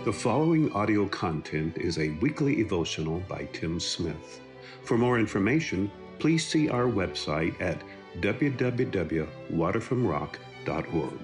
The following audio content is a weekly devotional by Tim Smith. For more information, please see our website at www.waterfromrock.org.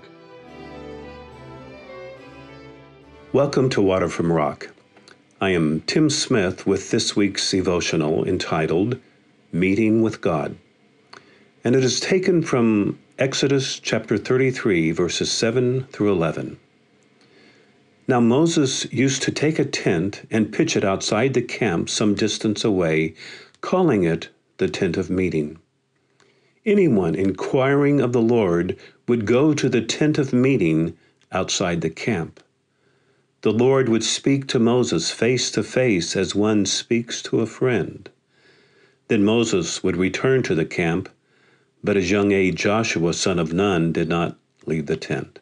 Welcome to Water from Rock. I am Tim Smith with this week's devotional entitled Meeting with God. And it is taken from Exodus chapter 33, verses 7 through 11. Now Moses used to take a tent and pitch it outside the camp some distance away, calling it the tent of meeting. Anyone inquiring of the Lord would go to the tent of meeting outside the camp. The Lord would speak to Moses face to face as one speaks to a friend. Then Moses would return to the camp, but his young aide Joshua, son of Nun, did not leave the tent.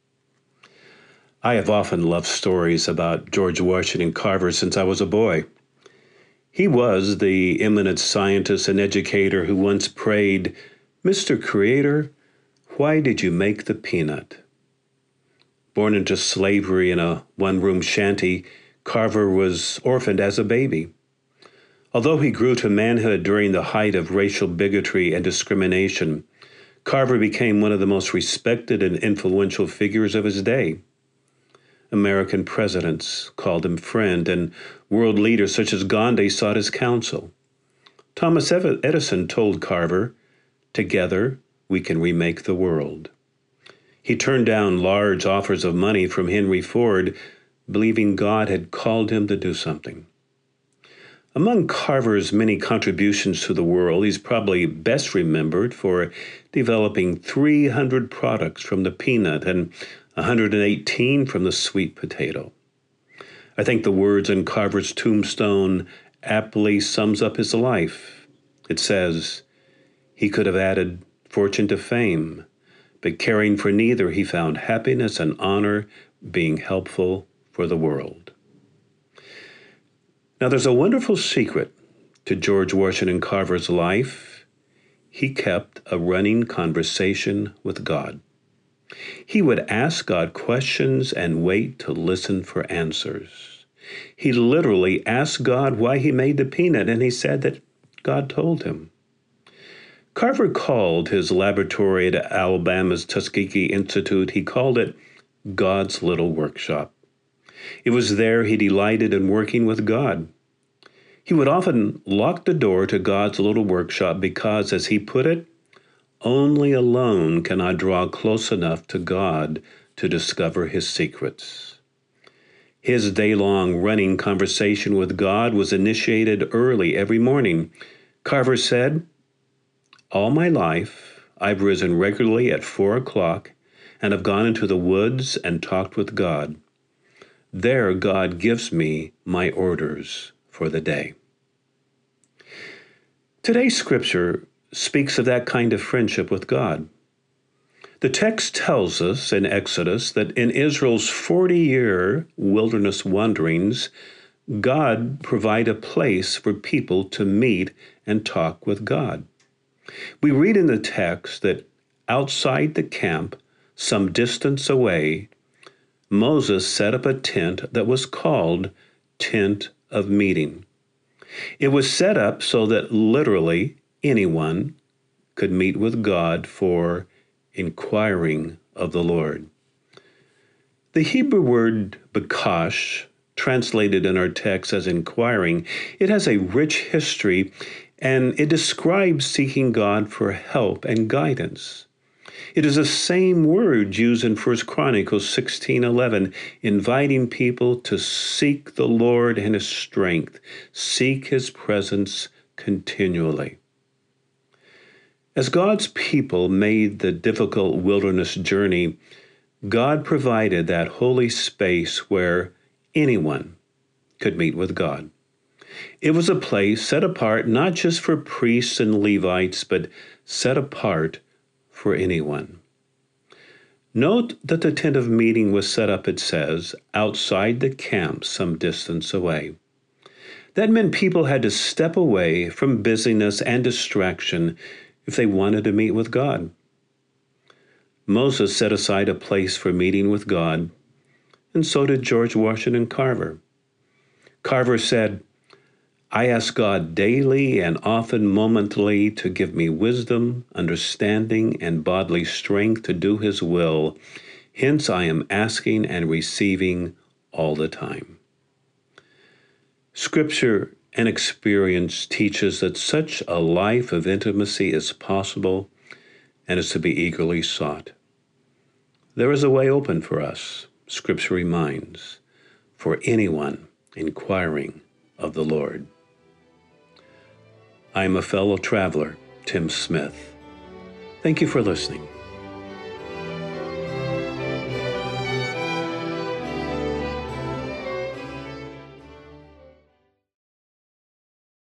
I have often loved stories about George Washington Carver since I was a boy. He was the eminent scientist and educator who once prayed, "Mr. Creator, why did you make the peanut?" Born into slavery in a one-room shanty, Carver was orphaned as a baby. Although he grew to manhood during the height of racial bigotry and discrimination, Carver became one of the most respected and influential figures of his day. American presidents called him friend, and world leaders such as Gandhi sought his counsel. Thomas Edison told Carver, "Together we can remake the world." He turned down large offers of money from Henry Ford, believing God had called him to do something. Among Carver's many contributions to the world, he's probably best remembered for developing 300 products from the peanut and 118 from the sweet potato. I think the words in Carver's tombstone aptly sums up his life. It says, "He could have added fortune to fame, but caring for neither, he found happiness and honor being helpful for the world." Now, there's a wonderful secret to George Washington Carver's life. He kept a running conversation with God. He would ask God questions and wait to listen for answers. He literally asked God why he made the peanut, and he said that God told him. Carver called his laboratory at Alabama's Tuskegee Institute, he called it God's little workshop. It was there he delighted in working with God. He would often lock the door to God's little workshop because, as he put it, only alone can I draw close enough to God to discover his secrets. His day-long running conversation with God was initiated early every morning. Carver said, "All my life, I've risen regularly at 4 o'clock and have gone into the woods and talked with God. There, God gives me my orders for the day." Today's scripture speaks of that kind of friendship with God. The text tells us in Exodus that in Israel's 40-year wilderness wanderings, God provided a place for people to meet and talk with God. We read in the text that outside the camp, some distance away, Moses set up a tent that was called Tent of Meeting. It was set up so that literally anyone could meet with God for inquiring of the Lord. The Hebrew word bakash, translated in our text as inquiring, it has a rich history, and it describes seeking God for help and guidance. It is the same word used in 1 Chronicles 16:11, inviting people to seek the Lord and his strength, seek his presence continually. As God's people made the difficult wilderness journey, God provided that holy space where anyone could meet with God. It was a place set apart not just for priests and Levites, but set apart for anyone. Note that the tent of meeting was set up, it says, outside the camp some distance away. That meant people had to step away from busyness and distraction if they wanted to meet with God. Moses set aside a place for meeting with God, and so did George Washington Carver. Carver said, "I ask God daily and often momently to give me wisdom, understanding, and bodily strength to do his will. Hence I am asking and receiving all the time." Scripture and experience teaches that such a life of intimacy is possible and is to be eagerly sought. There is a way open for us, Scripture reminds, for anyone inquiring of the Lord. I am a fellow traveler, Tim Smith. Thank you for listening.